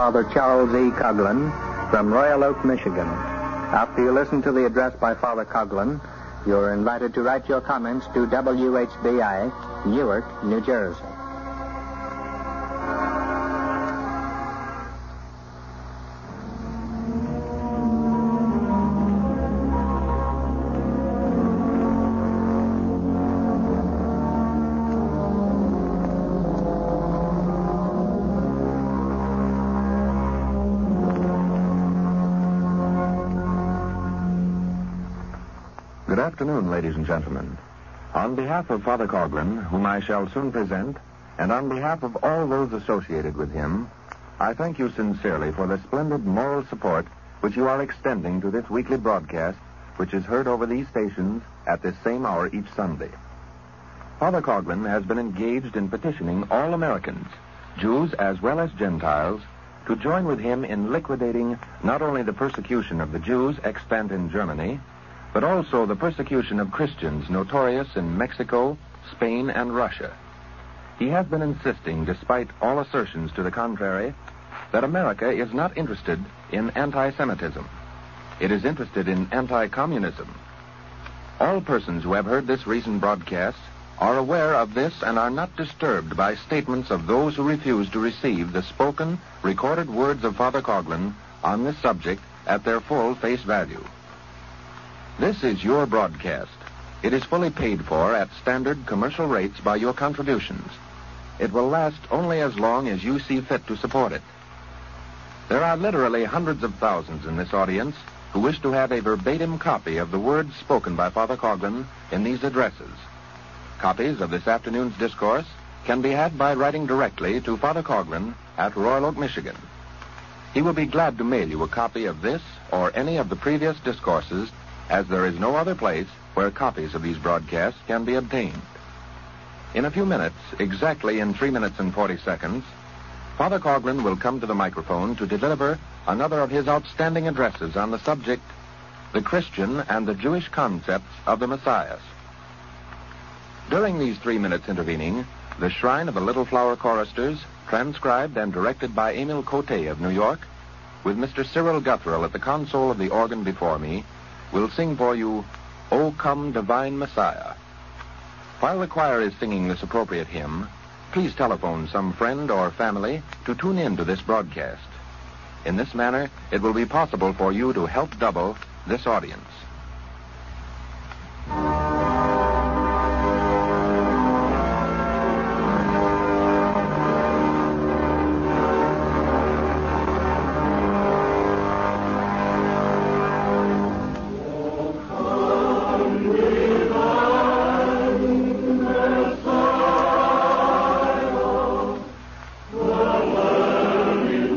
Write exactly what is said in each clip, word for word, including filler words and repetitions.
Father Charles E. Coughlin from Royal Oak, Michigan. After you listen to the address by Father Coughlin, you're invited to write your comments to W H B I, Newark, New Jersey. Good afternoon, ladies and gentlemen. On behalf of Father Coughlin, whom I shall soon present, and on behalf of all those associated with him, I thank you sincerely for the splendid moral support which you are extending to this weekly broadcast, which is heard over these stations at this same hour each Sunday. Father Coughlin has been engaged in petitioning all Americans, Jews as well as Gentiles, to join with him in liquidating not only the persecution of the Jews extant in Germany, but also the persecution of Christians notorious in Mexico, Spain, and Russia. He has been insisting, despite all assertions to the contrary, that America is not interested in anti-Semitism. It is interested in anti-communism. All persons who have heard this recent broadcast are aware of this and are not disturbed by statements of those who refuse to receive the spoken, recorded words of Father Coughlin on this subject at their full face value. This is your broadcast. It is fully paid for at standard commercial rates by your contributions. It will last only as long as you see fit to support it. There are literally hundreds of thousands in this audience who wish to have a verbatim copy of the words spoken by Father Coughlin in these addresses. Copies of this afternoon's discourse can be had by writing directly to Father Coughlin at Royal Oak, Michigan. He will be glad to mail you a copy of this or any of the previous discourses, as there is no other place where copies of these broadcasts can be obtained. In a few minutes, exactly in three minutes and forty seconds, Father Coughlin will come to the microphone to deliver another of his outstanding addresses on the subject, The Christian and the Jewish Concepts of the Messiah. During these three minutes intervening, the Shrine of the Little Flower Choristers, transcribed and directed by Emil Cote of New York, with Mister Cyril Guthrell at the console of the organ before me, will sing for you, O Come Divine Messiah. While the choir is singing this appropriate hymn, please telephone some friend or family to tune in to this broadcast. In this manner, it will be possible for you to help double this audience. In silence, waits the day.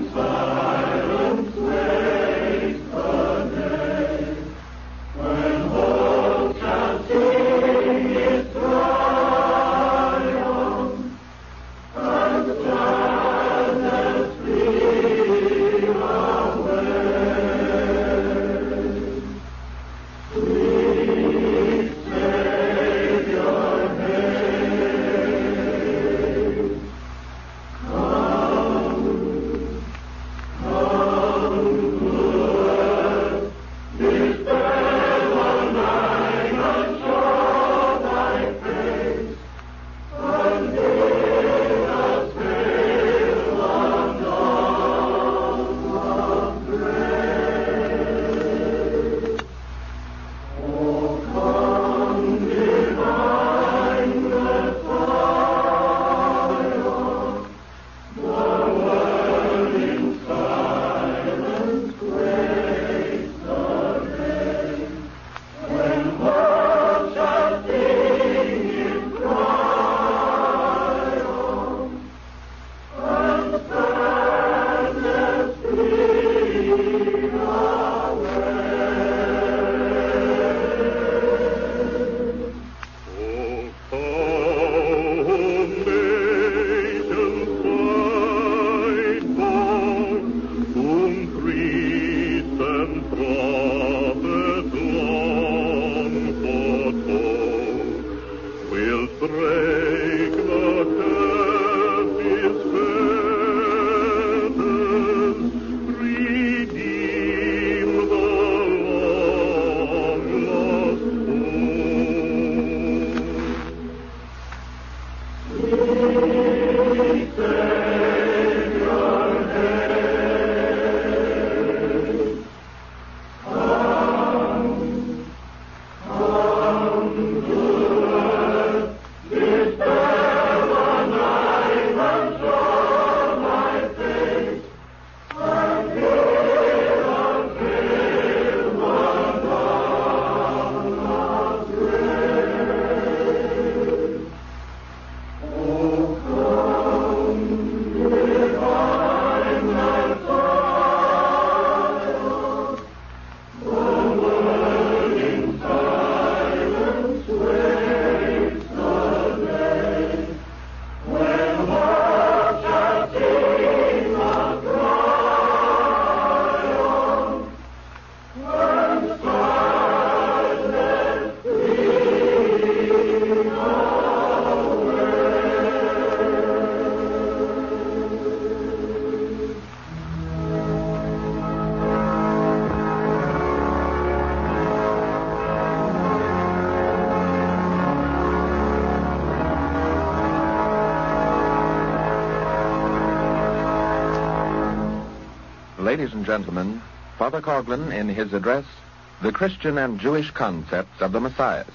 Ladies and gentlemen, Father Coughlin in his address, The Christian and Jewish Concepts of the Messiah.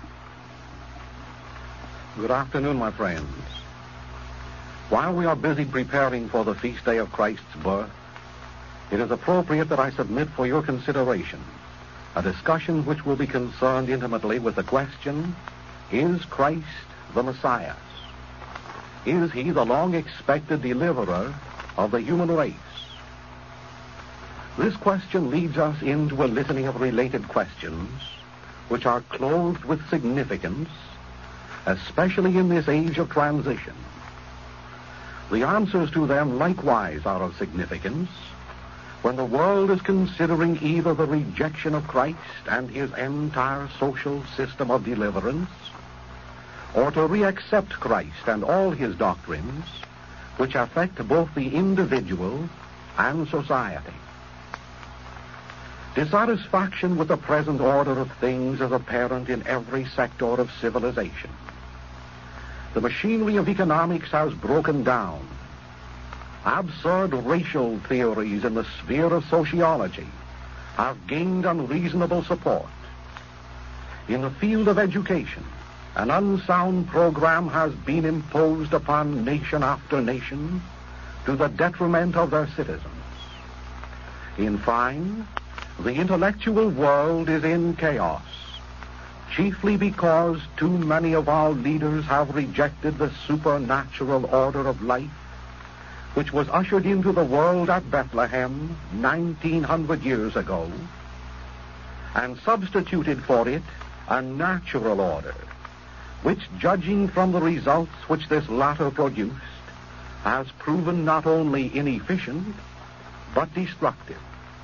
Good afternoon, my friends. While we are busy preparing for the feast day of Christ's birth, it is appropriate that I submit for your consideration a discussion which will be concerned intimately with the question, is Christ the Messiah? Is he the long-expected deliverer of the human race? This question leads us into a litany of related questions which are clothed with significance, especially in this age of transition. The answers to them likewise are of significance when the world is considering either the rejection of Christ and his entire social system of deliverance, or to reaccept Christ and all his doctrines, which affect both the individual and society. Dissatisfaction with the present order of things is apparent in every sector of civilization. The machinery of economics has broken down. Absurd racial theories in the sphere of sociology have gained unreasonable support. In the field of education, an unsound program has been imposed upon nation after nation to the detriment of their citizens. In fine, the intellectual world is in chaos, chiefly because too many of our leaders have rejected the supernatural order of life which was ushered into the world at Bethlehem nineteen hundred years ago, and substituted for it a natural order, which, judging from the results which this latter produced, has proven not only inefficient, but destructive.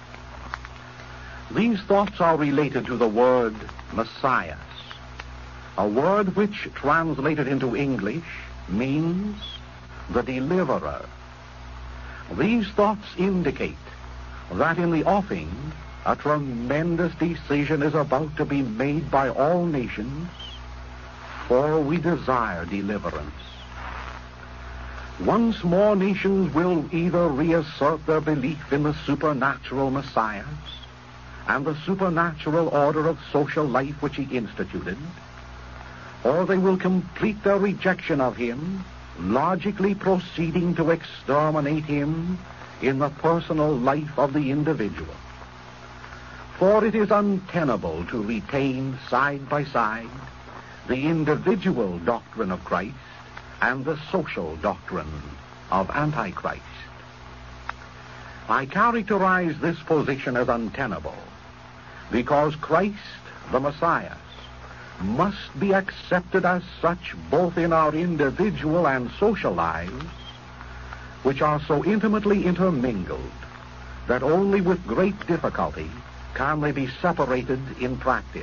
These thoughts are related to the word Messiah, a word which, translated into English, means the deliverer. These thoughts indicate that in the offing, a tremendous decision is about to be made by all nations, for we desire deliverance. Once more, nations will either reassert their belief in the supernatural Messiah and the supernatural order of social life which he instituted, or they will complete their rejection of him, logically proceeding to exterminate him in the personal life of the individual. For it is untenable to retain side by side the individual doctrine of Christ and the social doctrine of Antichrist. I characterize this position as untenable because Christ, the Messiah, must be accepted as such both in our individual and social lives, which are so intimately intermingled that only with great difficulty can they be separated in practice.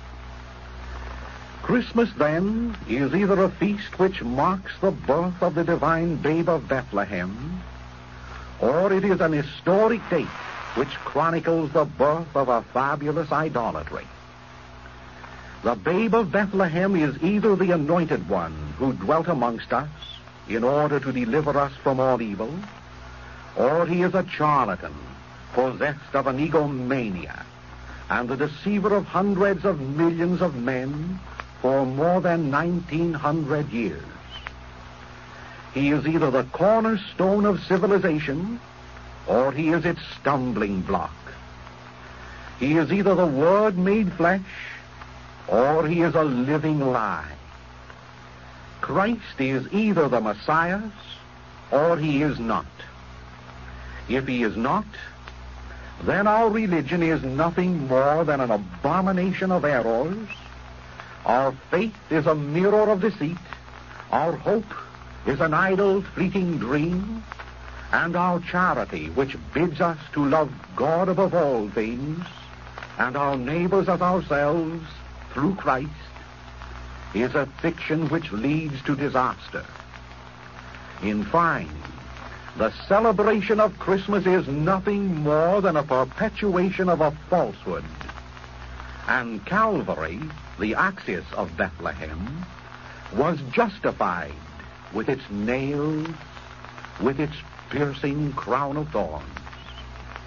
Christmas, then, is either a feast which marks the birth of the divine babe of Bethlehem, or it is an historic date which chronicles the birth of a fabulous idolatry. The babe of Bethlehem is either the anointed one who dwelt amongst us in order to deliver us from all evil, or he is a charlatan possessed of an egomania and the deceiver of hundreds of millions of men for more than nineteen hundred years. He is either the cornerstone of civilization, or he is its stumbling block. He is either the Word made flesh, or he is a living lie. Christ is either the Messiah, or he is not. If he is not, then our religion is nothing more than an abomination of errors. Our faith is a mirror of deceit. Our hope is an idle, fleeting dream. And our charity, which bids us to love God above all things, and our neighbors as ourselves, through Christ, is a fiction which leads to disaster. In fine, the celebration of Christmas is nothing more than a perpetuation of a falsehood. And Calvary, the axis of Bethlehem, was justified with its nails, with its piercing crown of thorns.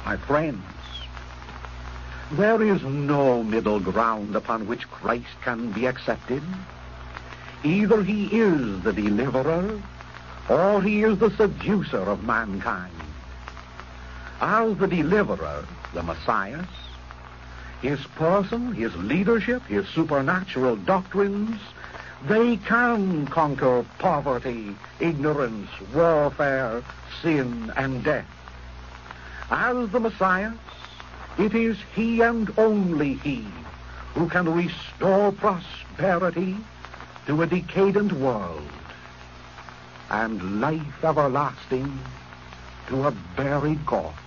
My friends, there is no middle ground upon which Christ can be accepted. Either he is the deliverer, or he is the seducer of mankind. As the deliverer, the Messiah, his person, his leadership, his supernatural doctrines, they can conquer poverty, ignorance, warfare, sin, and death. As the Messiah, it is he and only he who can restore prosperity to a decadent world and life everlasting to a buried corpse.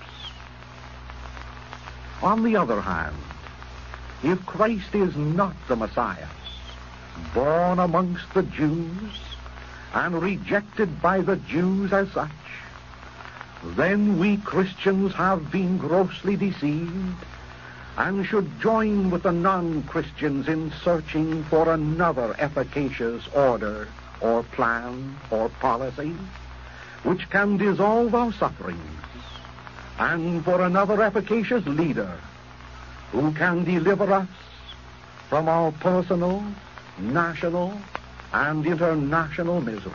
On the other hand, if Christ is not the Messiah, born amongst the Jews and rejected by the Jews as such, then we Christians have been grossly deceived and should join with the non-Christians in searching for another efficacious order or plan or policy which can dissolve our sufferings, and for another efficacious leader who can deliver us from our personal, national, and international miseries.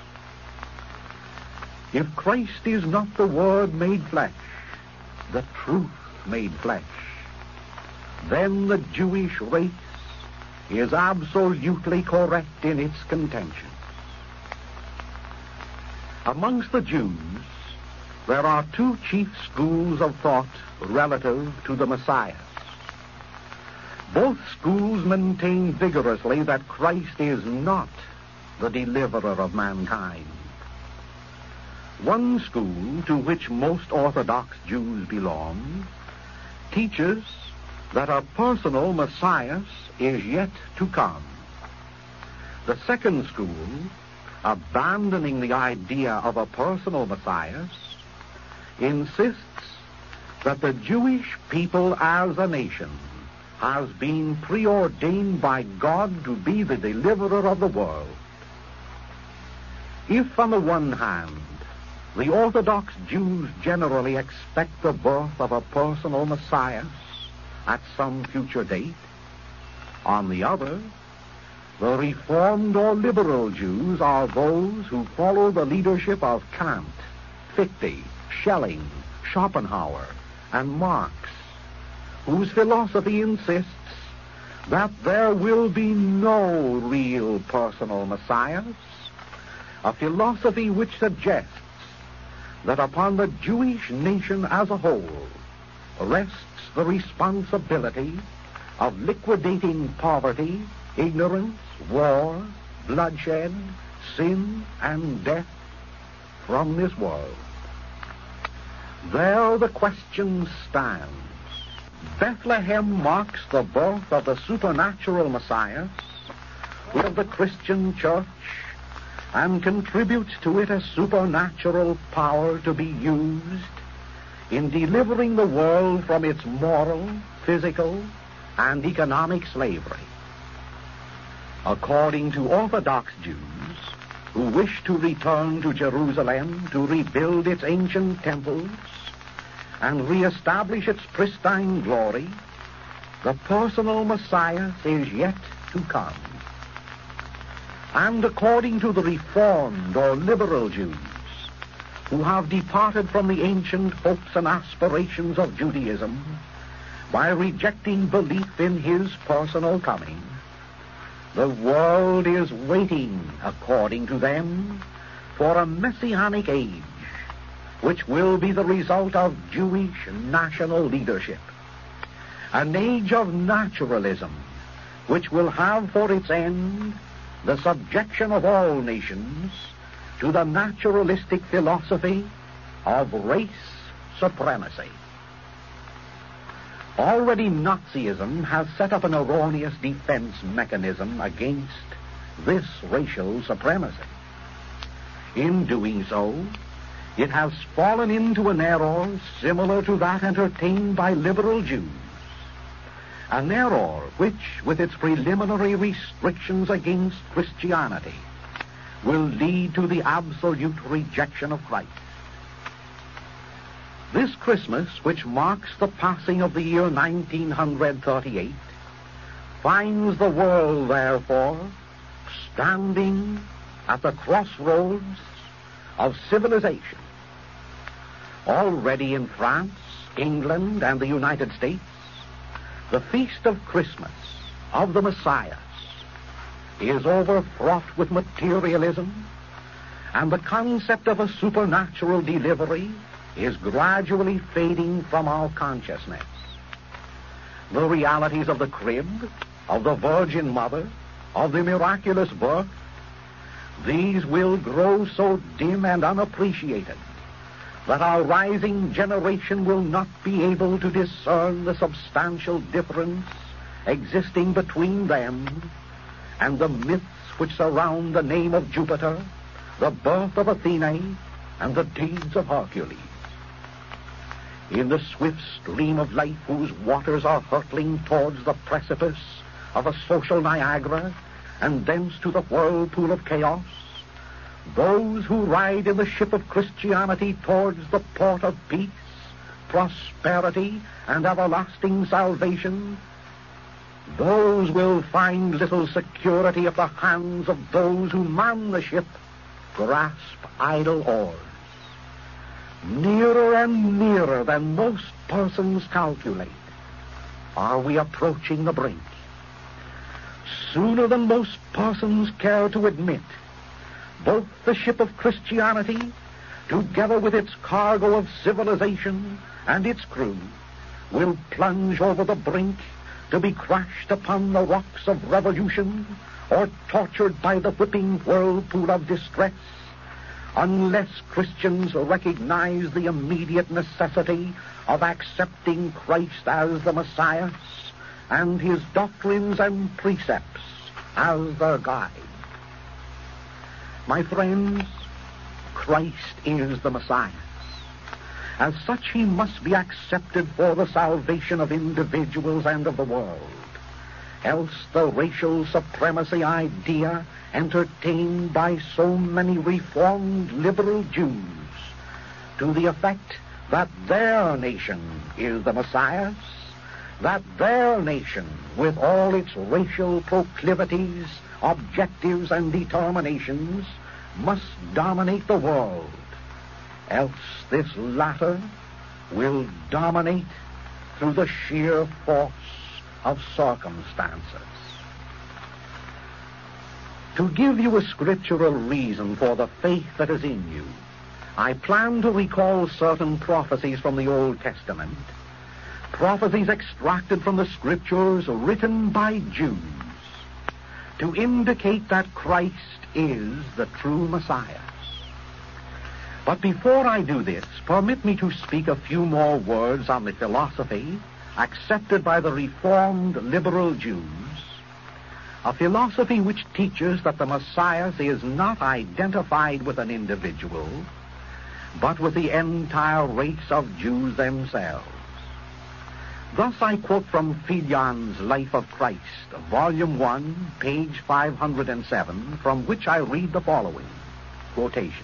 If Christ is not the Word made flesh, the truth made flesh, then the Jewish race is absolutely correct in its contention. Amongst the Jews, there are two chief schools of thought relative to the Messiah. Both schools maintain vigorously that Christ is not the deliverer of mankind. One school, to which most Orthodox Jews belong, teaches that a personal Messiah is yet to come. The second school, abandoning the idea of a personal Messiah, insists that the Jewish people as a nation has been preordained by God to be the deliverer of the world. If, on the one hand, the Orthodox Jews generally expect the birth of a personal Messiah at some future date, on the other, the Reformed or liberal Jews are those who follow the leadership of Kant, Fichte, Schelling, Schopenhauer, and Marx, whose philosophy insists that there will be no real personal messiahs, a philosophy which suggests that upon the Jewish nation as a whole rests the responsibility of liquidating poverty, ignorance, war, bloodshed, sin, and death from this world. There the question stands. Bethlehem marks the birth of the supernatural Messiah of the Christian church and contributes to it a supernatural power to be used in delivering the world from its moral, physical, and economic slavery. According to Orthodox Jews who wish to return to Jerusalem to rebuild its ancient temples and reestablish its pristine glory, the personal Messiah is yet to come. And according to the Reformed or liberal Jews, who have departed from the ancient hopes and aspirations of Judaism by rejecting belief in his personal coming, the world is waiting, according to them, for a messianic age, which will be the result of Jewish national leadership, an age of naturalism, which will have for its end the subjection of all nations to the naturalistic philosophy of race supremacy. Already Nazism has set up an erroneous defense mechanism against this racial supremacy. In doing so, it has fallen into an error similar to that entertained by liberal Jews, an error which, with its preliminary restrictions against Christianity, will lead to the absolute rejection of Christ. This Christmas, which marks the passing of the year nineteen thirty-eight, finds the world, therefore, standing at the crossroads of civilization. Already in France, England, and the United States, the feast of Christmas of the Messiah is overfraught with materialism, and the concept of a supernatural delivery is gradually fading from our consciousness. The realities of the crib, of the Virgin Mother, of the miraculous birth, these will grow so dim and unappreciated that our rising generation will not be able to discern the substantial difference existing between them and the myths which surround the name of Jupiter, the birth of Athene, and the deeds of Hercules. In the swift stream of life whose waters are hurtling towards the precipice of a social Niagara and thence to the whirlpool of chaos, those who ride in the ship of Christianity towards the port of peace, prosperity, and everlasting salvation, those will find little security at the hands of those who man the ship grasp idle oars. Nearer and nearer than most persons calculate are we approaching the brink. Sooner than most persons care to admit, both the ship of Christianity, together with its cargo of civilization and its crew, will plunge over the brink to be crashed upon the rocks of revolution or tortured by the whipping whirlpool of distress, unless Christians recognize the immediate necessity of accepting Christ as the Messiah and his doctrines and precepts as their guide. My friends, Christ is the Messiah. As such, he must be accepted for the salvation of individuals and of the world. Else the racial supremacy idea entertained by so many reformed liberal Jews to the effect that their nation is the Messiah's, that their nation, with all its racial proclivities, objectives, and determinations, must dominate the world. Else this latter will dominate through the sheer force of circumstances. To give you a scriptural reason for the faith that is in you, I plan to recall certain prophecies from the Old Testament, prophecies extracted from the Scriptures written by Jews, to indicate that Christ is the true Messiah. But before I do this, permit me to speak a few more words on the philosophy accepted by the Reformed liberal Jews, a philosophy which teaches that the Messiah is not identified with an individual, but with the entire race of Jews themselves. Thus I quote from Filion's Life of Christ, Volume one, page five hundred seven, from which I read the following quotations.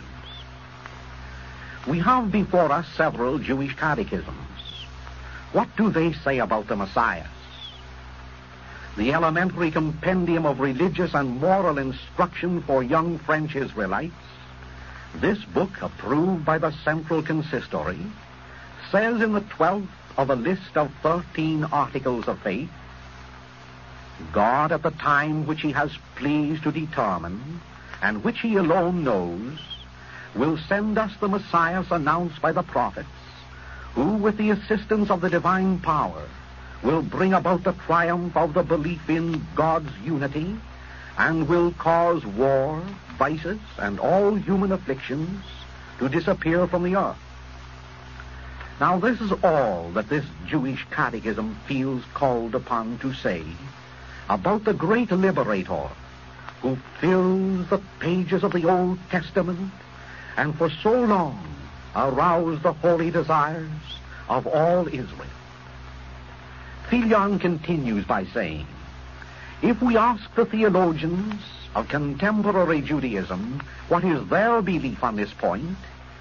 We have before us several Jewish catechisms. What do they say about the Messiah? The elementary compendium of religious and moral instruction for young French Israelites, this book, approved by the Central Consistory, says in the twelfth of a list of thirteen articles of faith, God, at the time which he has pleased to determine, and which he alone knows, will send us the Messiah announced by the prophets, who, with the assistance of the divine power, will bring about the triumph of the belief in God's unity, and will cause war, vices, and all human afflictions to disappear from the earth. Now, this is all that this Jewish catechism feels called upon to say about the great liberator who fills the pages of the Old Testament and for so long aroused the holy desires of all Israel. Filion continues by saying, if we ask the theologians of contemporary Judaism what is their belief on this point,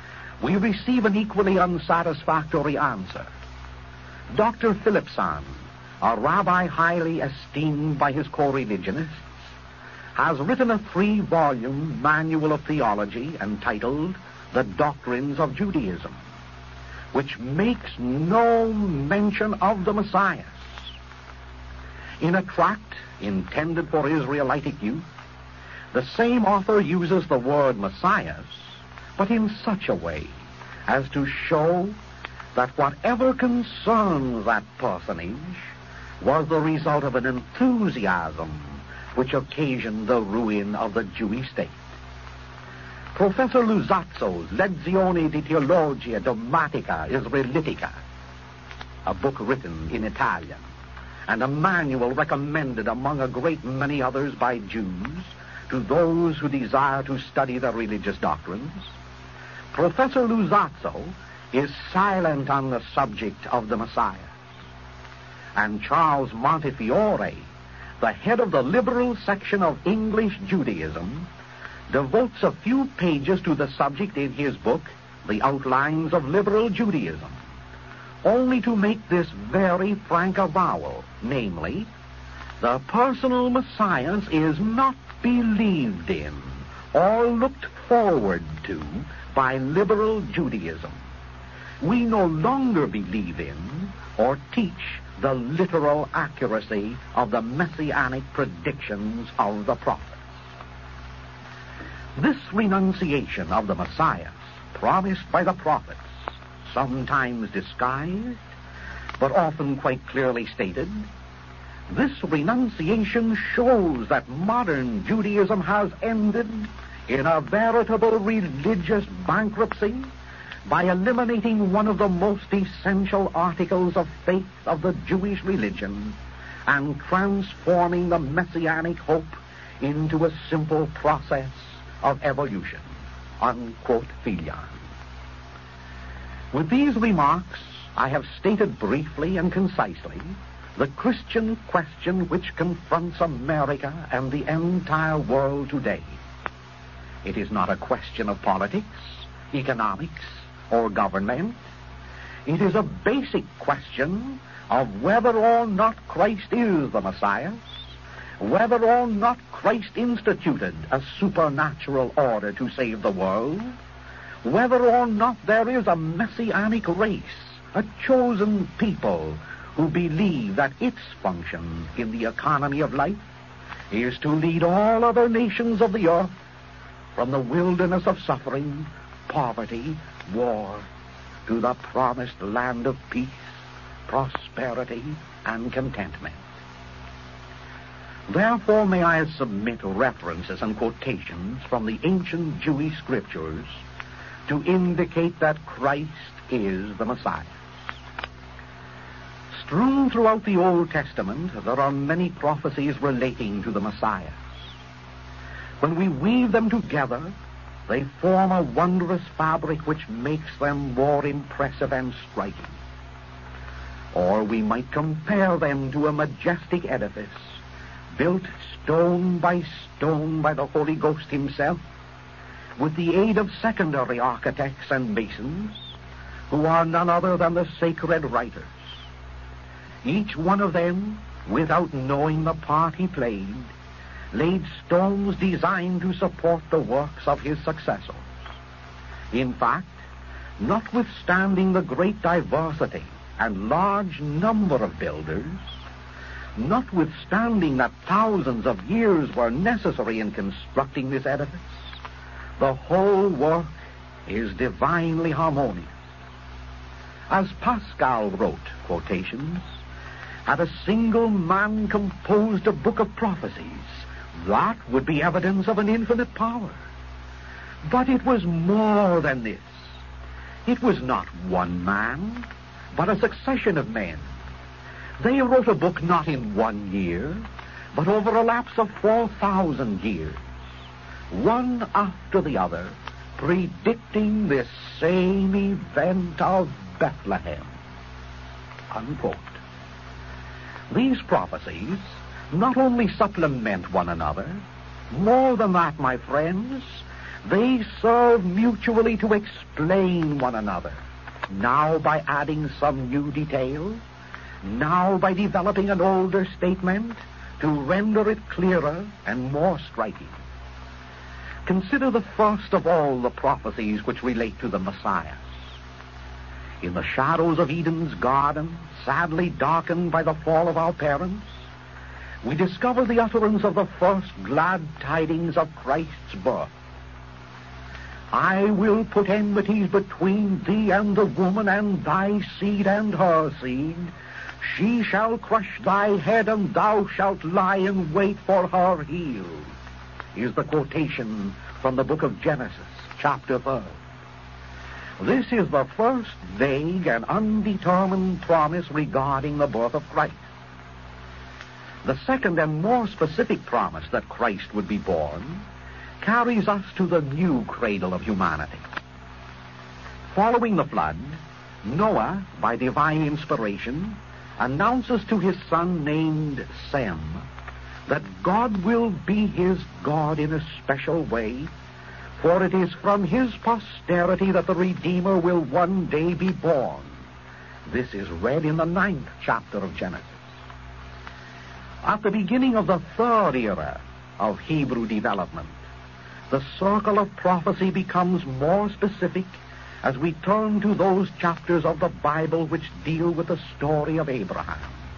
we receive an equally unsatisfactory answer. Doctor Philipson, a rabbi highly esteemed by his co-religionists, has written a three-volume manual of theology entitled The Doctrines of Judaism, which makes no mention of the Messiah. In a tract intended for Israelitic youth, the same author uses the word Messiah, but in such a way as to show that whatever concerns that personage was the result of an enthusiasm which occasioned the ruin of the Jewish state. Professor Luzzazzo's Lezioni di Teologia Dogmatica Israelitica, a book written in Italian, and a manual recommended among a great many others by Jews to those who desire to study the religious doctrines, Professor Luzzazzo is silent on the subject of the Messiah. And Charles Montefiore, the head of the liberal section of English Judaism, devotes a few pages to the subject in his book, The Outlines of Liberal Judaism, only to make this very frank avowal, namely, the personal Messiah is not believed in or looked forward to by liberal Judaism. We no longer believe in or teach the literal accuracy of the messianic predictions of the prophets. This renunciation of the Messiah, promised by the prophets, sometimes disguised, but often quite clearly stated, this renunciation shows that modern Judaism has ended in a veritable religious bankruptcy by eliminating one of the most essential articles of faith of the Jewish religion and transforming the messianic hope into a simple process of evolution. Unquote Filion. With these remarks, I have stated briefly and concisely the Christian question which confronts America and the entire world today. It is not a question of politics, economics, or government. It is a basic question of whether or not Christ is the Messiah, whether or not Christ instituted a supernatural order to save the world, whether or not there is a messianic race, a chosen people who believe that its function in the economy of life is to lead all other nations of the earth from the wilderness of suffering, poverty, war, to the promised land of peace, prosperity, and contentment. Therefore may I submit references and quotations from the ancient Jewish scriptures to indicate that Christ is the Messiah. Strewn throughout the Old Testament, there are many prophecies relating to the Messiah. When we weave them together, they form a wondrous fabric which makes them more impressive and striking. Or we might compare them to a majestic edifice, built stone by stone by the Holy Ghost himself, with the aid of secondary architects and masons, who are none other than the sacred writers. Each one of them, without knowing the part he played, laid stones designed to support the works of his successors. In fact, notwithstanding the great diversity and large number of builders, notwithstanding that thousands of years were necessary in constructing this edifice, the whole work is divinely harmonious. As Pascal wrote, quotations, had a single man composed a book of prophecies, that would be evidence of an infinite power. But it was more than this. It was not one man, but a succession of men. They wrote a book not in one year, but over a lapse of four thousand years, one after the other, predicting this same event of Bethlehem. Unquote. These prophecies not only supplement one another, more than that, my friends, They serve mutually to explain one another, now by adding some new detail, now by developing an older statement to render it clearer and more striking. Consider the first of all the prophecies which relate to the Messiah. In the shadows of Eden's garden, sadly darkened by the fall of our parents, we discover the utterance of the first glad tidings of Christ's birth. I will put enmities between thee and the woman, and thy seed and her seed. She shall crush thy head, and thou shalt lie in wait for her heel, is the quotation from the book of Genesis, chapter third. This is the first vague and undetermined promise regarding the birth of Christ. The second and more specific promise that Christ would be born carries us to the new cradle of humanity. Following the flood, Noah, by divine inspiration, announces to his son named Sem that God will be his God in a special way, for it is from his posterity that the Redeemer will one day be born. This is read in the ninth chapter of Genesis. At the beginning of the third era of Hebrew development, the circle of prophecy becomes more specific as we turn to those chapters of the Bible which deal with the story of Abraham.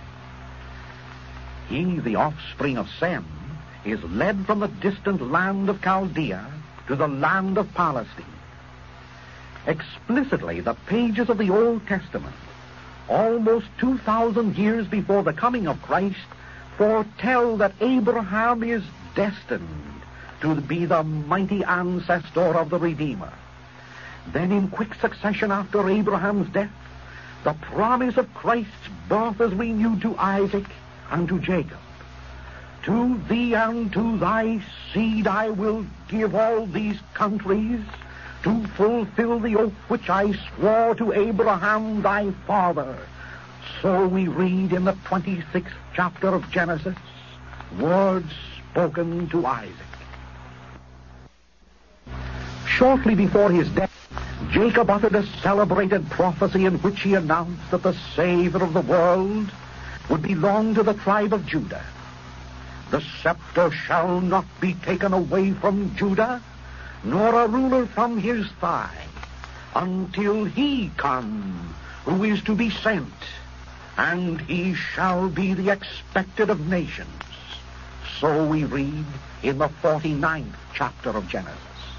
He, the offspring of Sem, is led from the distant land of Chaldea to the land of Palestine. Explicitly, the pages of the Old Testament, almost two thousand years before the coming of Christ, foretell that Abraham is destined to be the mighty ancestor of the Redeemer. Then in quick succession after Abraham's death, the promise of Christ's birth is renewed to Isaac and to Jacob. To thee and to thy seed I will give all these countries, to fulfill the oath which I swore to Abraham thy father. So we read in the twenty-sixth chapter of Genesis, words spoken to Isaac. Shortly before his death, Jacob uttered a celebrated prophecy in which he announced that the Savior of the world would belong to the tribe of Judah. The scepter shall not be taken away from Judah, nor a ruler from his thigh, until he come who is to be sent, and he shall be the expected of nations. So we read in the forty-ninth chapter of Genesis.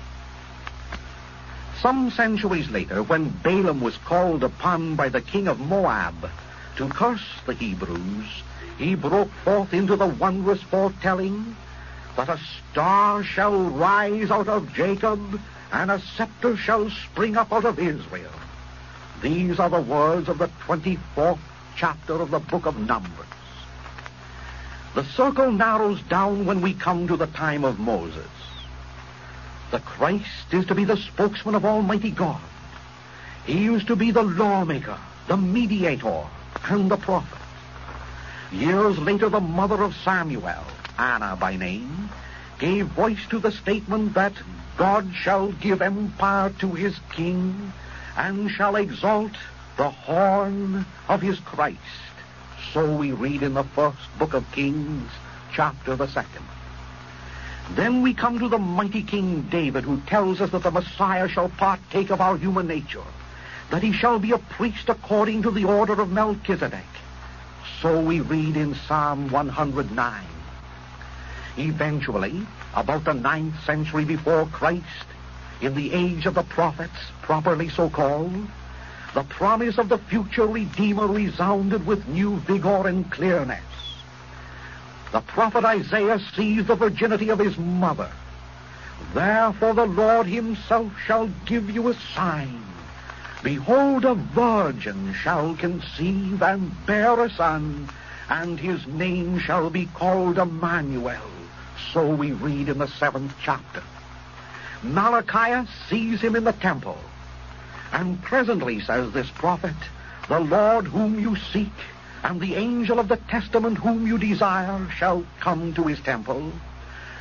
Some centuries later, when Balaam was called upon by the king of Moab to curse the Hebrews, he broke forth into the wondrous foretelling that a star shall rise out of Jacob, and a scepter shall spring up out of Israel. These are the words of the twenty-fourth chapter of the book of Numbers. The circle narrows down when we come to the time of Moses. The Christ is to be the spokesman of Almighty God. He is to be the lawmaker, the mediator, and the prophet. Years later, the mother of Samuel, Anna by name, gave voice to the statement that God shall give empire to his king and shall exalt the horn of his Christ. So we read in the first book of Kings, chapter the second. Then we come to the mighty King David, who tells us that the Messiah shall partake of our human nature, that he shall be a priest according to the order of Melchizedek. So we read in Psalm one hundred nine. Eventually, about the ninth century before Christ, in the age of the prophets, properly so called, the promise of the future Redeemer resounded with new vigor and clearness. The prophet Isaiah sees the virginity of his mother. Therefore the Lord himself shall give you a sign. Behold, a virgin shall conceive and bear a son, and his name shall be called Emmanuel. So we read in the seventh chapter. Malachi sees him in the temple. And presently, says this prophet, the Lord whom you seek, and the angel of the testament whom you desire, shall come to his temple.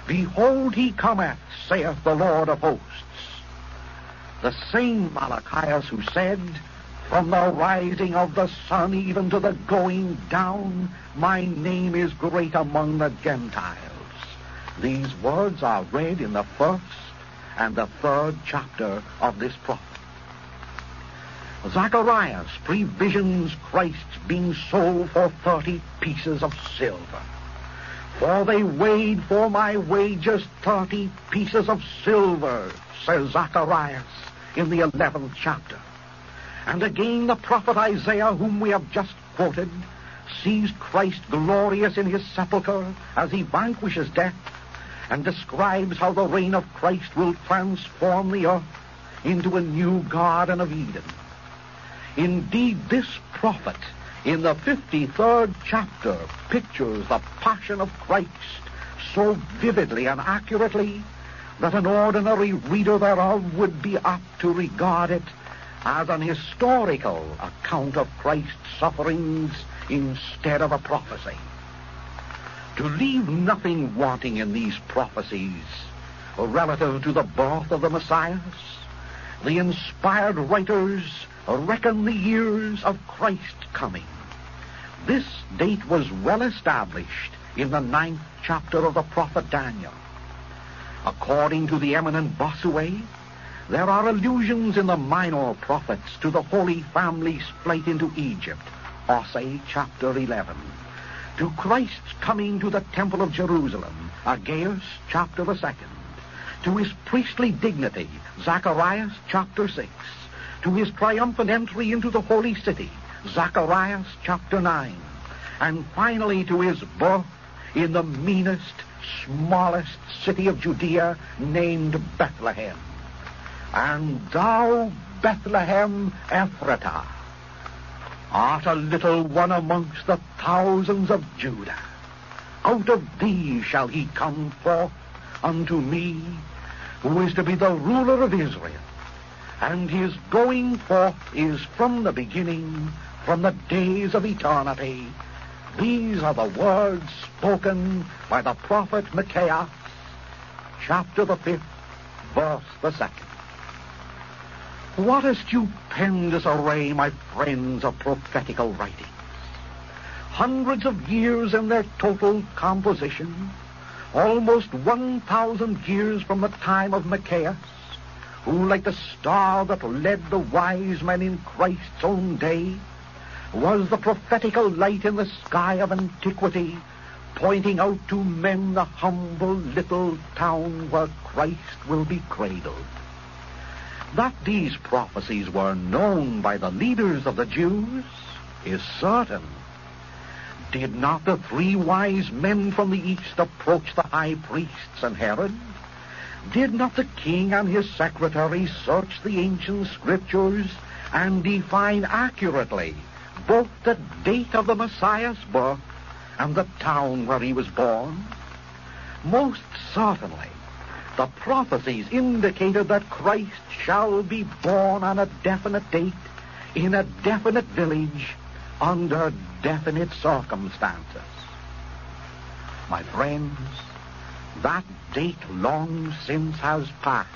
Behold, he cometh, saith the Lord of hosts. The same Malachias who said, from the rising of the sun even to the going down, my name is great among the Gentiles. These words are read in the first and the third chapter of this prophet. Zacharias previsions Christ being sold for thirty pieces of silver. For they weighed for my wages thirty pieces of silver, says Zacharias in the eleventh chapter. And again the prophet Isaiah, whom we have just quoted, sees Christ glorious in his sepulchre as he vanquishes death, and describes how the reign of Christ will transform the earth into a new Garden of Eden. Indeed, this prophet, in the fifty-third chapter, pictures the passion of Christ so vividly and accurately that an ordinary reader thereof would be apt to regard it as an historical account of Christ's sufferings instead of a prophecy. To leave nothing wanting in these prophecies relative to the birth of the Messiah, the inspired writers reckon the years of Christ's coming. This date was well established in the ninth chapter of the prophet Daniel. According to the eminent Bossuet, there are allusions in the minor prophets to the Holy Family's flight into Egypt, Osee chapter eleven, to Christ's coming to the Temple of Jerusalem, Aggeus chapter the second, to his priestly dignity, Zacharias chapter six, to his triumphant entry into the holy city, Zacharias chapter nine, and finally to his birth in the meanest, smallest city of Judea named Bethlehem. And thou, Bethlehem Ephratah, art a little one amongst the thousands of Judah. Out of thee shall he come forth unto me, who is to be the ruler of Israel. And his going forth is from the beginning, from the days of eternity. These are the words spoken by the prophet Micaiah, chapter the fifth, verse the second. What a stupendous array, my friends, of prophetical writings. Hundreds of years in their total composition, almost one thousand years from the time of Micaiah, who, like the star that led the wise men in Christ's own day, was the prophetical light in the sky of antiquity, pointing out to men the humble little town where Christ will be cradled. That these prophecies were known by the leaders of the Jews is certain. Did not the three wise men from the east approach the high priests and Herod? Did not the king and his secretaries search the ancient scriptures and define accurately both the date of the Messiah's birth and the town where he was born? Most certainly, the prophecies indicated that Christ shall be born on a definite date, in a definite village, under definite circumstances. My friends, that date long since has passed.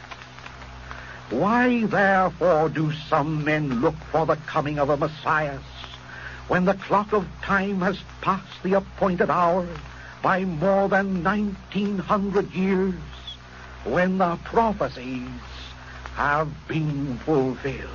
Why, therefore, do some men look for the coming of a Messiah when the clock of time has passed the appointed hour by more than nineteen hundred years, when the prophecies have been fulfilled?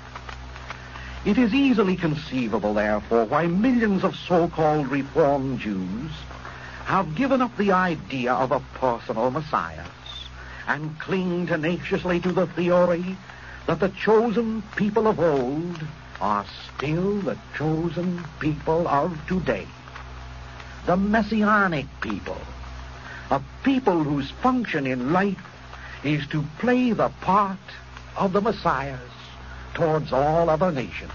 It is easily conceivable, therefore, why millions of so-called Reformed Jews have given up the idea of a personal Messiah and cling tenaciously to the theory that the chosen people of old are still the chosen people of today. The Messianic people, a people whose function in life is to play the part of the Messiahs towards all other nations.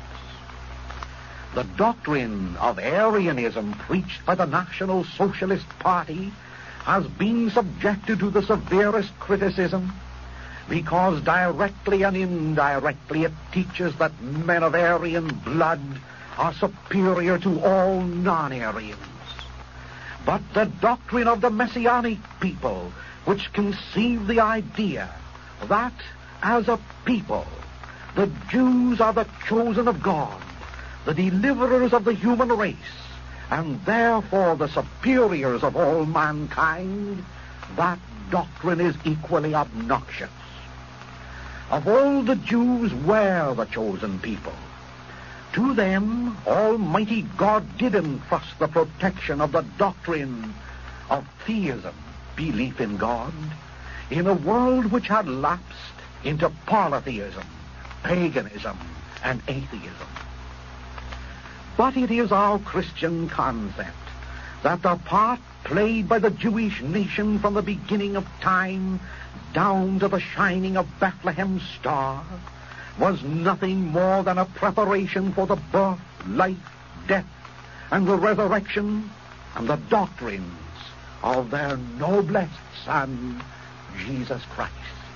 The doctrine of Arianism preached by the National Socialist Party has been subjected to the severest criticism because directly and indirectly it teaches that men of Aryan blood are superior to all non-Aryans. But the doctrine of the Messianic people which conceived the idea that, as a people, the Jews are the chosen of God, the deliverers of the human race, and therefore the superiors of all mankind, that doctrine is equally obnoxious. Of all the Jews were the chosen people. To them, Almighty God did entrust the protection of the doctrine of theism, belief in God, in a world which had lapsed into polytheism, paganism, and atheism. But it is our Christian concept that the part played by the Jewish nation from the beginning of time down to the shining of Bethlehem's star was nothing more than a preparation for the birth, life, death, and the resurrection and the doctrines of their noblest Son, Jesus Christ.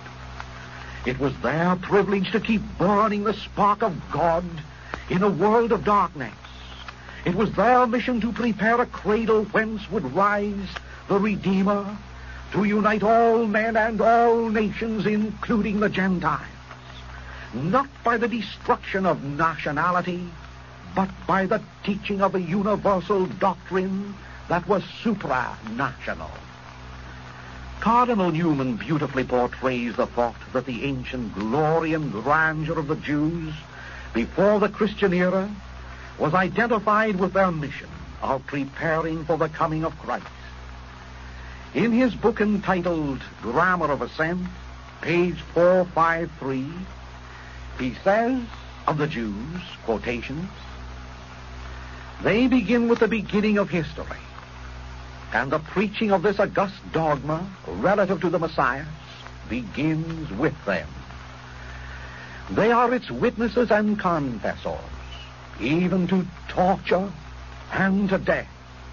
It was their privilege to keep burning the spark of God in a world of darkness. It was their mission to prepare a cradle whence would rise the Redeemer, to unite all men and all nations, including the Gentiles, not by the destruction of nationality, but by the teaching of a universal doctrine that was supranational. Cardinal Newman beautifully portrays the thought that the ancient glory and grandeur of the Jews before the Christian era was identified with their mission of preparing for the coming of Christ. In his book entitled Grammar of Assent, page four fifty-three, he says of the Jews, quotations, "They begin with the beginning of history, and the preaching of this august dogma relative to the Messiah begins with them. They are its witnesses and confessors, even to torture and to death.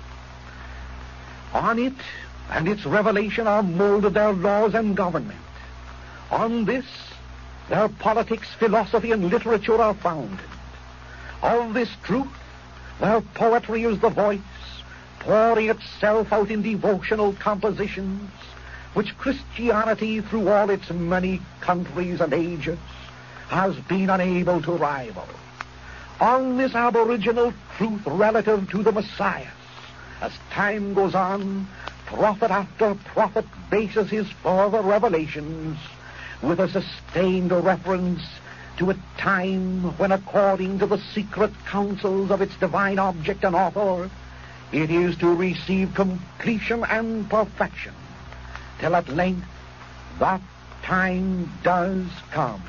On it and its revelation are molded their laws and government. On this, their politics, philosophy, and literature are founded. Of this truth, their poetry is the voice, pouring itself out in devotional compositions, which Christianity, through all its many countries and ages, has been unable to rival. On this aboriginal truth relative to the Messiah, as time goes on, prophet after prophet bases his further revelations with a sustained reference to a time when, according to the secret counsels of its divine object and author, it is to receive completion and perfection, till at length that time does come."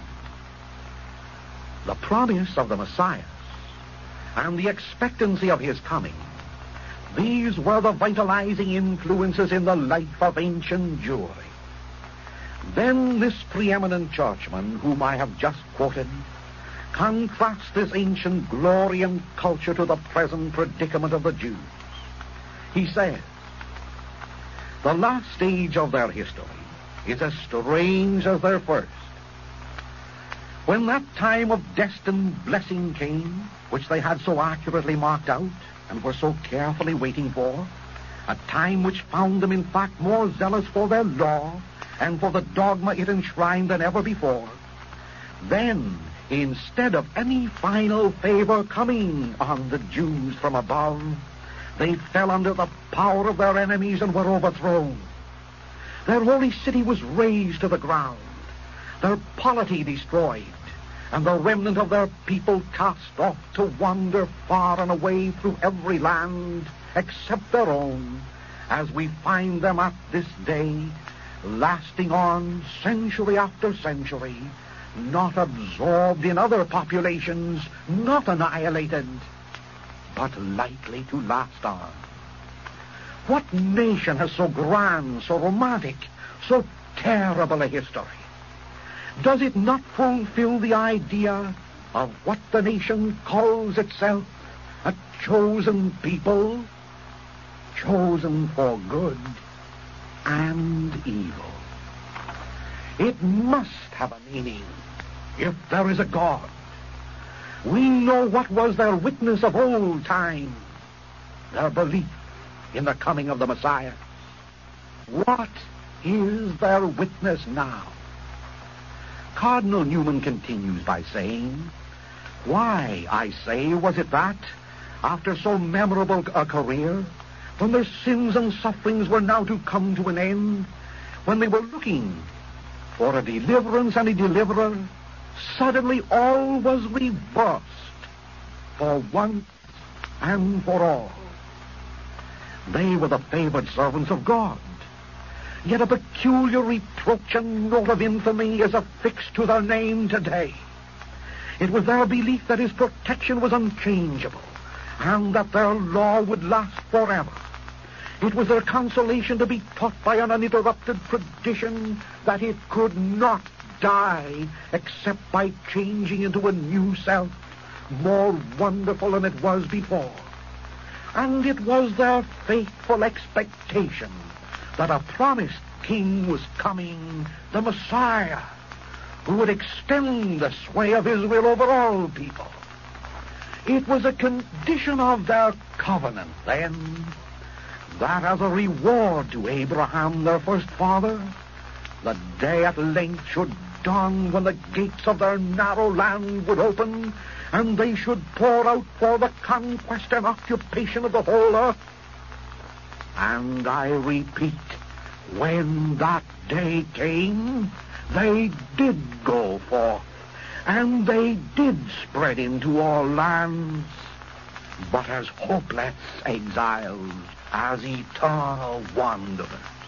The promise of the Messiah and the expectancy of his coming, these were the vitalizing influences in the life of ancient Jewry. Then this preeminent churchman, whom I have just quoted, contrasts this ancient glory and culture to the present predicament of the Jews. He says, "The last stage of their history is as strange as their first. When that time of destined blessing came, which they had so accurately marked out and were so carefully waiting for, a time which found them in fact more zealous for their law and for the dogma it enshrined than ever before, then, instead of any final favor coming on the Jews from above, they fell under the power of their enemies and were overthrown. Their holy city was razed to the ground, their polity destroyed, and the remnant of their people cast off to wander far and away through every land except their own, as we find them at this day, lasting on century after century, not absorbed in other populations, not annihilated, but likely to last on. What nation has so grand, so romantic, so terrible a history? Does it not fulfill the idea of what the nation calls itself, a chosen people, chosen for good and evil? It must have a meaning if there is a God. We know what was their witness of old time, their belief in the coming of the Messiah. What is their witness now. Cardinal Newman continues by saying, why, I say, was it that, after so memorable a career, when their sins and sufferings were now to come to an end, when they were looking for a deliverance and a deliverer, suddenly all was reversed for once and for all. They were the favored servants of God, yet a peculiar reproach and note of infamy is affixed to their name today. It was their belief that his protection was unchangeable, and that their law would last forever. It was their consolation to be taught by an uninterrupted tradition that it could not die except by changing into a new self, more wonderful than it was before. And it was their faithful expectation that a promised king was coming, the Messiah, who would extend the sway of Israel over all people. It was a condition of their covenant, then, that as a reward to Abraham, their first father, the day at length should dawn when the gates of their narrow land would open, and they should pour out for the conquest and occupation of the whole earth. And I repeat, when that day came, they did go forth, and they did spread into all lands, but as hopeless exiles, as eternal wanderers.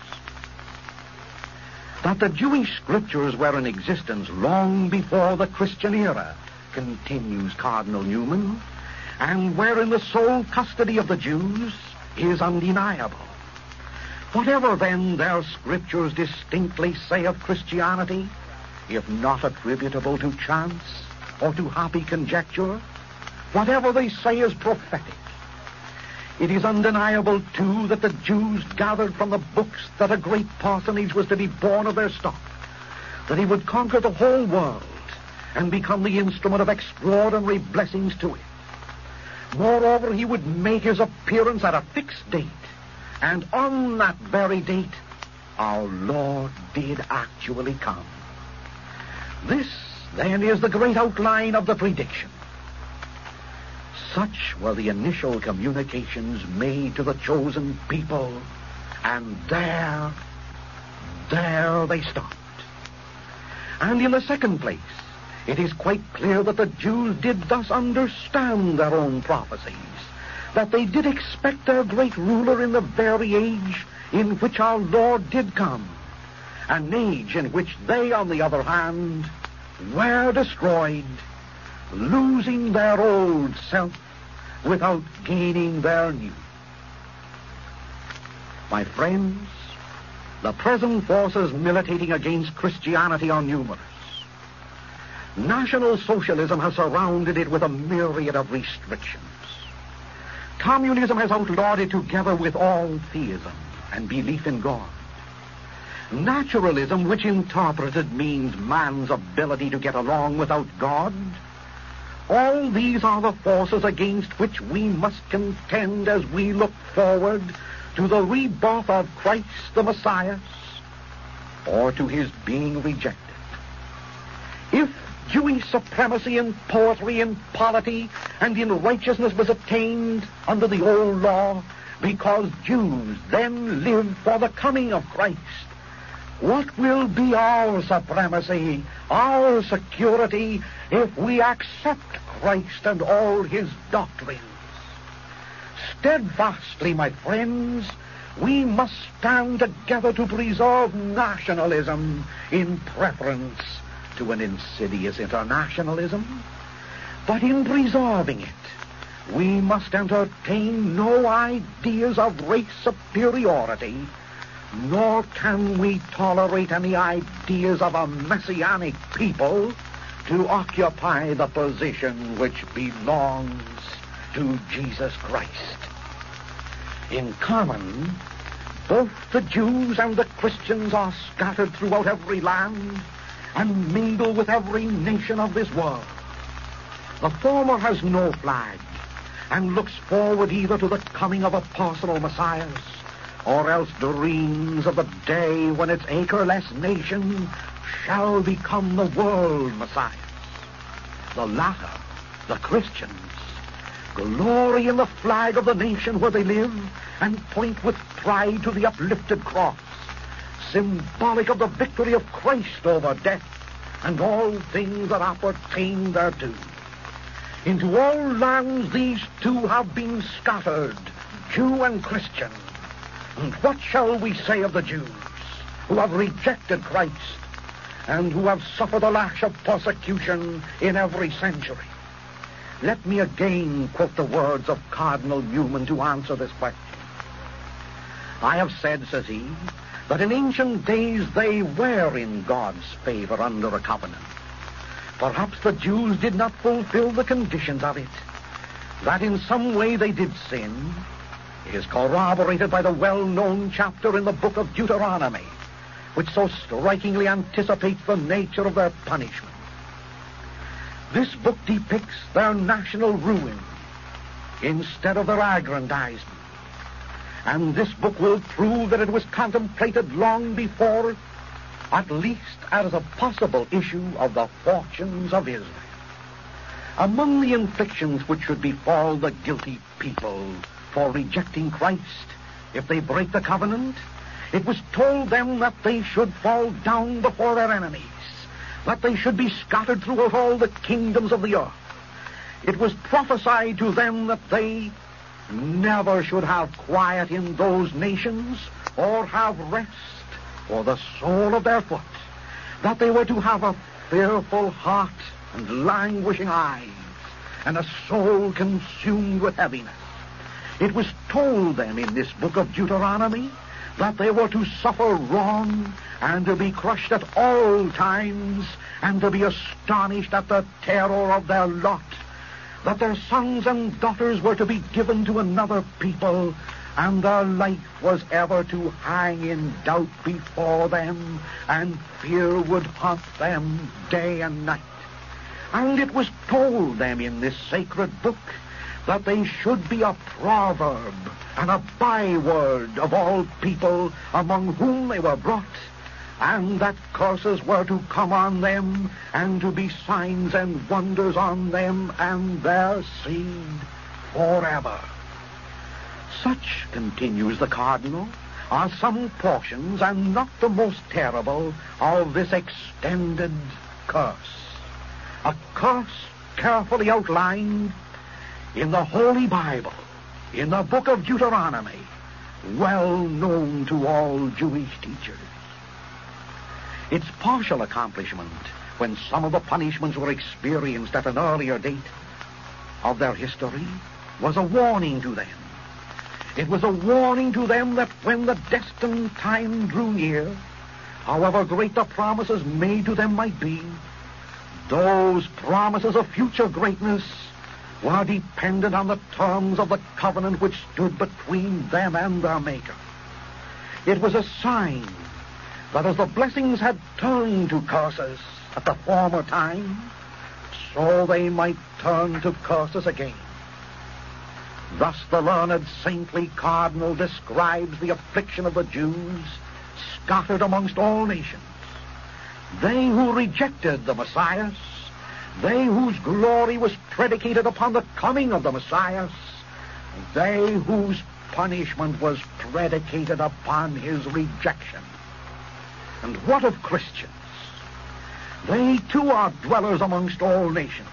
That the Jewish scriptures were in existence long before the Christian era, continues Cardinal Newman, and were in the sole custody of the Jews, is undeniable. Whatever, then, their scriptures distinctly say of Christianity, if not attributable to chance or to happy conjecture, whatever they say is prophetic. It is undeniable, too, that the Jews gathered from the books that a great personage was to be born of their stock, that he would conquer the whole world and become the instrument of extraordinary blessings to it. Moreover, he would make his appearance at a fixed date, and on that very date, our Lord did actually come. This, then, is the great outline of the prediction. Such were the initial communications made to the chosen people, and there, there they stopped. And in the second place, it is quite clear that the Jews did thus understand their own prophecies, that they did expect their great ruler in the very age in which our Lord did come, an age in which they, on the other hand, were destroyed, losing their old self without gaining their new. My friends, the present forces militating against Christianity are numerous. National Socialism has surrounded it with a myriad of restrictions. Communism has outlawed it together with all theism and belief in God. Naturalism, which interpreted means man's ability to get along without God, all these are the forces against which we must contend as we look forward to the rebirth of Christ the Messiah, or to his being rejected. If Jewish supremacy in poetry, in polity, and in righteousness was attained under the old law, because Jews then lived for the coming of Christ, what will be our supremacy, our security, if we accept Christ and all his doctrines? Steadfastly, my friends, we must stand together to preserve nationalism in preference to an insidious internationalism. But in preserving it, we must entertain no ideas of race superiority, nor can we tolerate any ideas of a messianic people to occupy the position which belongs to Jesus Christ. In common, both the Jews and the Christians are scattered throughout every land and mingle with every nation of this world. The former has no flag and looks forward either to the coming of a personal Messiah or else dreams of the day when its acreless nation shall become the world Messiahs. The latter, the Christians, glory in the flag of the nation where they live and point with pride to the uplifted cross, symbolic of the victory of Christ over death and all things that appertain thereto. Into all lands these two have been scattered, Jew and Christian. And what shall we say of the Jews, who have rejected Christ and who have suffered the lash of persecution in every century? Let me again quote the words of Cardinal Newman to answer this question. I have said, says he, that in ancient days they were in God's favor under a covenant. Perhaps the Jews did not fulfill the conditions of it. That in some way they did sin is corroborated by the well-known chapter in the book of Deuteronomy, which so strikingly anticipates the nature of their punishment. This book depicts their national ruin instead of their aggrandizement. And this book will prove that it was contemplated long before, at least as a possible issue of the fortunes of Israel. Among the inflictions which should befall the guilty people for rejecting Christ if they break the covenant, it was told them that they should fall down before their enemies, that they should be scattered throughout all the kingdoms of the earth. It was prophesied to them that they never should have quiet in those nations or have rest for the sole of their foot, that they were to have a fearful heart and languishing eyes and a soul consumed with heaviness. It was told them in this book of Deuteronomy that they were to suffer wrong and to be crushed at all times and to be astonished at the terror of their lot, that their sons and daughters were to be given to another people, and their life was ever to hang in doubt before them, and fear would haunt them day and night. And it was told them in this sacred book that they should be a proverb and a byword of all people among whom they were brought, and that curses were to come on them and to be signs and wonders on them and their seed forever. Such, continues the Cardinal, are some portions, and not the most terrible, of this extended curse. A curse carefully outlined in the Holy Bible, in the book of Deuteronomy, well known to all Jewish teachers. Its partial accomplishment, when some of the punishments were experienced at an earlier date of their history, was a warning to them. It was a warning to them that when the destined time drew near, however great the promises made to them might be, those promises of future greatness were dependent on the terms of the covenant which stood between them and their Maker. It was a sign that as the blessings had turned to curses at the former time, so they might turn to curses again. Thus the learned saintly Cardinal describes the affliction of the Jews scattered amongst all nations. They who rejected the Messiah, they whose glory was predicated upon the coming of the Messiah, they whose punishment was predicated upon his rejection. And what of Christians? They too are dwellers amongst all nations.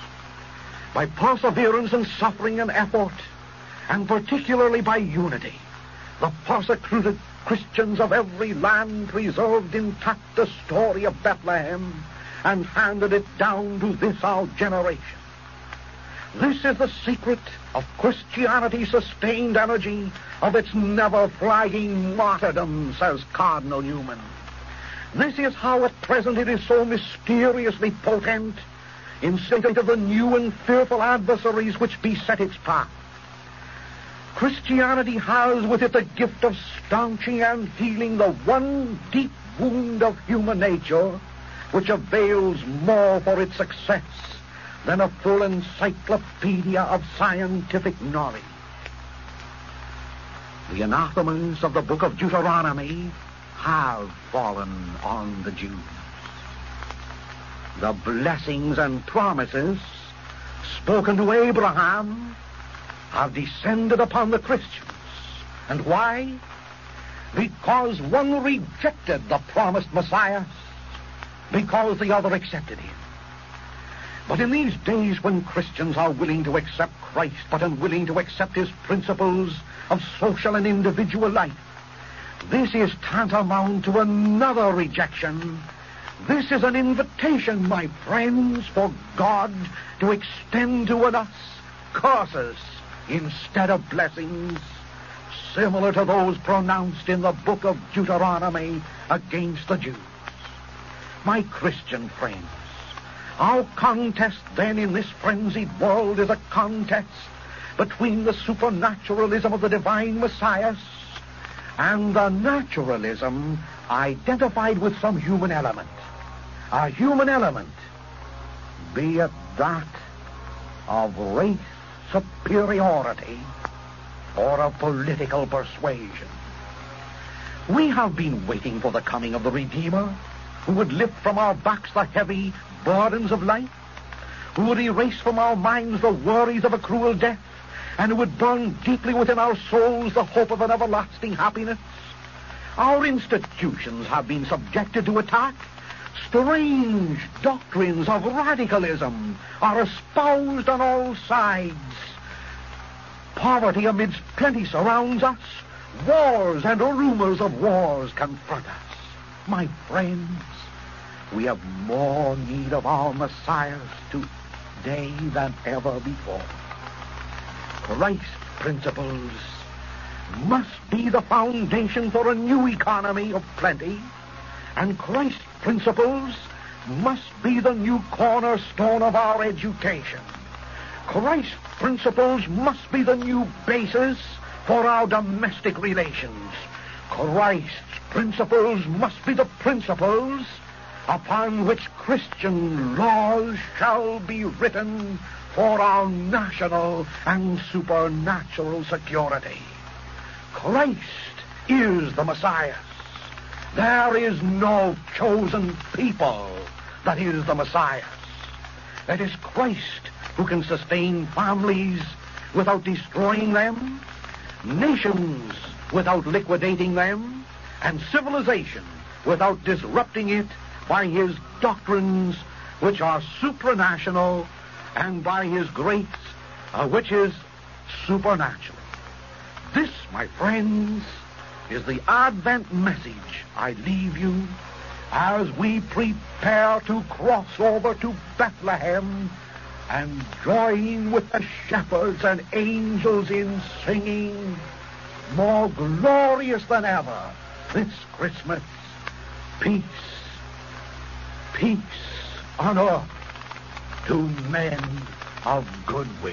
By perseverance and suffering and effort, and particularly by unity, the persecuted Christians of every land preserved intact the story of Bethlehem and handed it down to this our generation. This is the secret of Christianity's sustained energy, of its never-flagging martyrdom, says Cardinal Newman. This is how at present it is so mysteriously potent in spite of the new and fearful adversaries which beset its path. Christianity has with it the gift of staunching and healing the one deep wound of human nature which avails more for its success than a full encyclopedia of scientific knowledge. The anathemas of the book of Deuteronomy have fallen on the Jews. The blessings and promises spoken to Abraham have descended upon the Christians. And why? Because one rejected the promised Messiah, because the other accepted him. But in these days when Christians are willing to accept Christ but unwilling to accept his principles of social and individual life, this is tantamount to another rejection. This is an invitation, my friends, for God to extend to us curses instead of blessings, similar to those pronounced in the book of Deuteronomy against the Jews. My Christian friends, our contest then in this frenzied world is a contest between the supernaturalism of the divine Messiah and the naturalism identified with some human element. A human element, be it that of race superiority or of political persuasion. We have been waiting for the coming of the Redeemer, who would lift from our backs the heavy burdens of life, who would erase from our minds the worries of a cruel death, and who would burn deeply within our souls the hope of an everlasting happiness. Our institutions have been subjected to attack. Strange doctrines of radicalism are espoused on all sides. Poverty amidst plenty surrounds us. Wars and rumors of wars confront us. My friends, we have more need of our Messiahs today than ever before. Christ's principles must be the foundation for a new economy of plenty, and Christ's principles must be the new cornerstone of our education. Christ's principles must be the new basis for our domestic relations. Christ's principles must be the principles upon which Christian laws shall be written for our national and supernatural security. Christ is the Messiah. There is no chosen people that is the Messiah. It is Christ who can sustain families without destroying them, nations without liquidating them, and civilization without disrupting it by his doctrines, which are supranational, and by his grace, uh, which is supernatural. This, my friends, is the Advent message I leave you as we prepare to cross over to Bethlehem and join with the shepherds and angels in singing more glorious than ever this Christmas, peace, peace on earth to men of good will.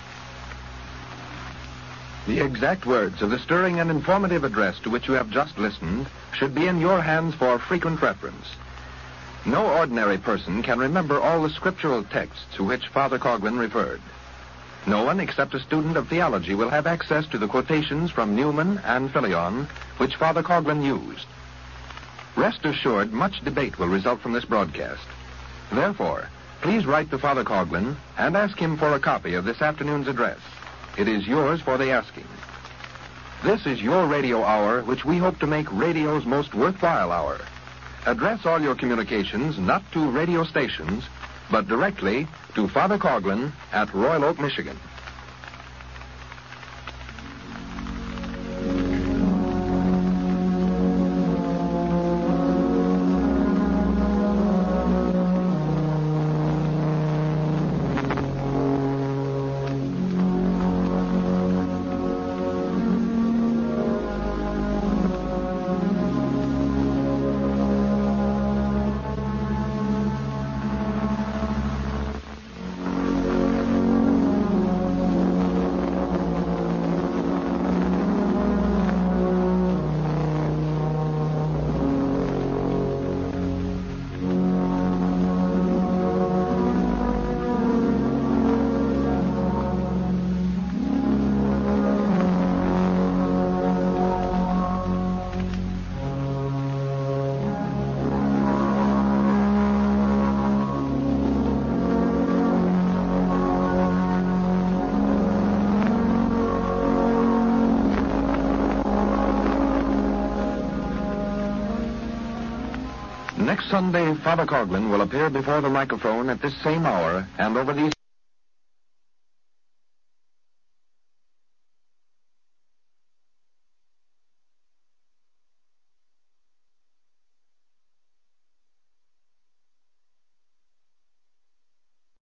The exact words of the stirring and informative address to which you have just listened should be in your hands for frequent reference. No ordinary person can remember all the scriptural texts to which Father Coughlin referred. No one except a student of theology will have access to the quotations from Newman and Philion which Father Coughlin used. Rest assured, much debate will result from this broadcast. Therefore, please write to Father Coughlin and ask him for a copy of this afternoon's address. It is yours for the asking. This is your radio hour, which we hope to make radio's most worthwhile hour. Address all your communications not to radio stations, but directly to Father Coughlin at Royal Oak, Michigan. Sunday, Father Coughlin will appear before the microphone at this same hour and over these